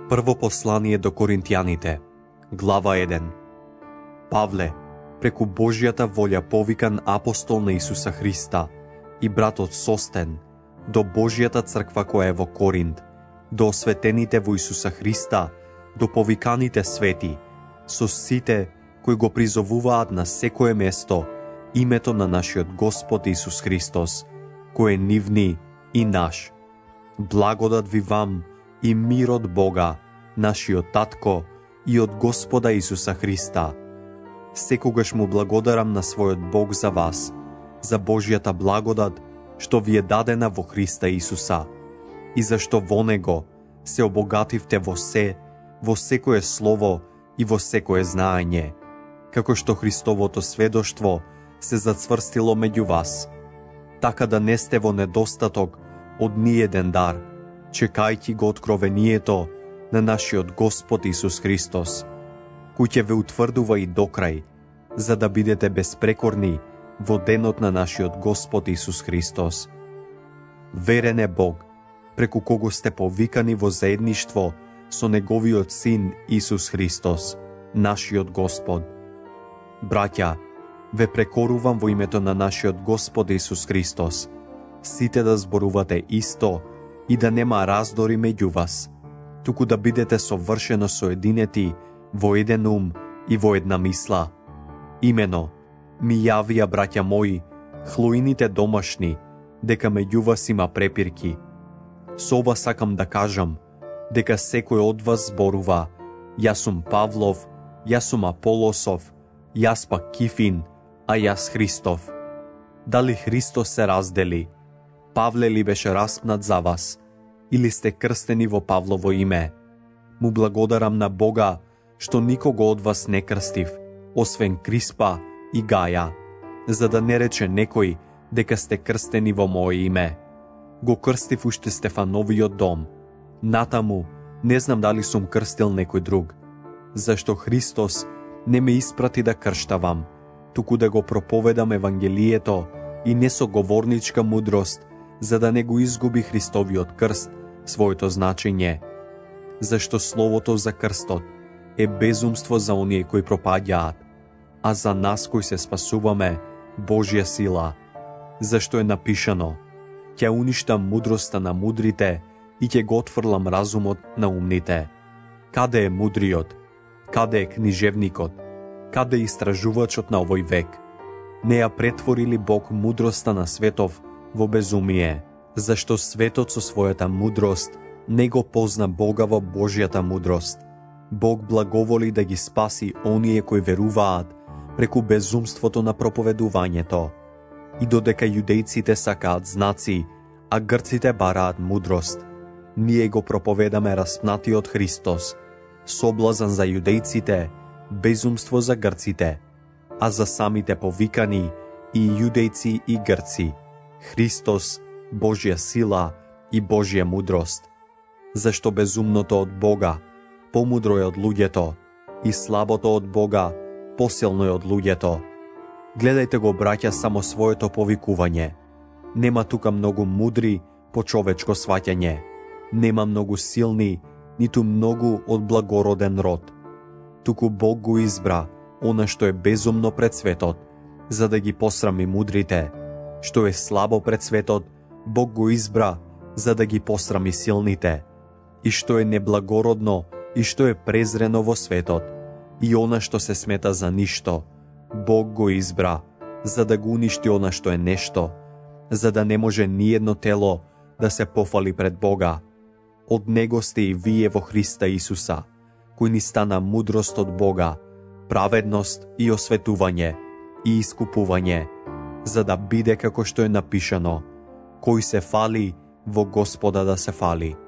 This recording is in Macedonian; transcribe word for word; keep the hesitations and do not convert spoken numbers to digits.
Прво послание до Коринтијаните, глава еден. Павле, преку Божјата волја повикан апостол на Исуса Христа и братот Состен, до Божјата црква која е во Коринт, до осветените во Исуса Христа, до повиканите свети, со сите кои го призовуваат на секое место името на нашиот Господ Исус Христос, кој е нивни и наш. Благодат ви вам и мир од Бога, нашиот Татко, и од Господа Исуса Христа. Секогаш му благодарам на својот Бог за вас, за Божјата благодат, што ви е дадена во Христа Исуса, и зашто во Него се обогативте во се, во секое слово и во секое знаење, како што Христовото сведоштво се зацврстило меѓу вас, така да не сте во недостаток од ниеден дар, чекајќи го откровението на нашиот Господ Исус Христос, кој ќе ве утврдува и докрај, за да бидете безпрекорни во денот на нашиот Господ Исус Христос. Верен е Бог, преку кого сте повикани во заедништво со Неговиот Син Исус Христос, нашиот Господ. Браќа, ве прекорувам во името на нашиот Господ Исус Христос, сите да зборувате исто и да нема раздори меѓу вас, туку да бидете совршено соединети во еден ум и во една мисла. Имено, ми јавија, браќа мои, хлуините домашни, дека меѓу вас има препирки. Со ова сакам да кажам, дека секој од вас зборува, јас сум Павлов, јас сум Аполосов, јас пак Кифин, а јас Христов. Дали Христос се раздели? Павле ли беше распнат за вас? Или сте крстени во Павлово име? Му благодарам на Бога, што никого од вас не крстив, освен Криспа и Гаја, за да не рече некој дека сте крстени во моје име. Го крстив уште Стефановиот дом. Натаму, не знам дали сум крстил некој друг, зашто Христос не ме испрати да крштавам, туку да го проповедам Евангелието и не со говорничка мудрост, за да не го изгуби Христовиот крст, своето значење. Зашто словото за крстот е безумство за оние кои пропаѓаат, а за нас кои се спасуваме, Божја сила. Зашто е напишано, ќе уништам мудроста на мудрите и ќе го отфрлам разумот на умните. Каде е мудриот? Каде е книжевникот? Каде е истражувачот на овој век? Не ја претворили Бог мудроста на светов во безумие, зашто светот со својата мудрост не го позна Бога во Божјата мудрост. Бог благоволи да ги спаси оние кои веруваат преку безумството на проповедувањето. И додека јудејците сакаат знаци, а грците бараат мудрост, ние го проповедаме распнатиот Христос, соблазан за јудејците, безумство за грците, а за самите повикани и јудејци и грци, Христос, Божја сила и Божја мудрост. Зашто безумното од Бога помудро е од луѓето и слабото од Бога посилно е од луѓето. Гледајте го, браќа, само своето повикување. Нема тука многу мудри по човечко сваќање. Нема многу силни, ниту многу од благороден род. Туку Бог го избра она што е безумно пред светот, за да ги посрами мудрите. Што е слабо пред светот, Бог го избра за да ги посрами силните. И што е неблагородно и што е презрено во светот, и она што се смета за ништо, Бог го избра за да го уништи она што е нешто, за да не може ниедно тело да се пофали пред Бога. Од Него сте и вие во Христа Исуса, кој ни стана мудрост од Бога, праведност и осветување и искупување, за да биде како што е напишано, кој се фали, во Господа да се фали.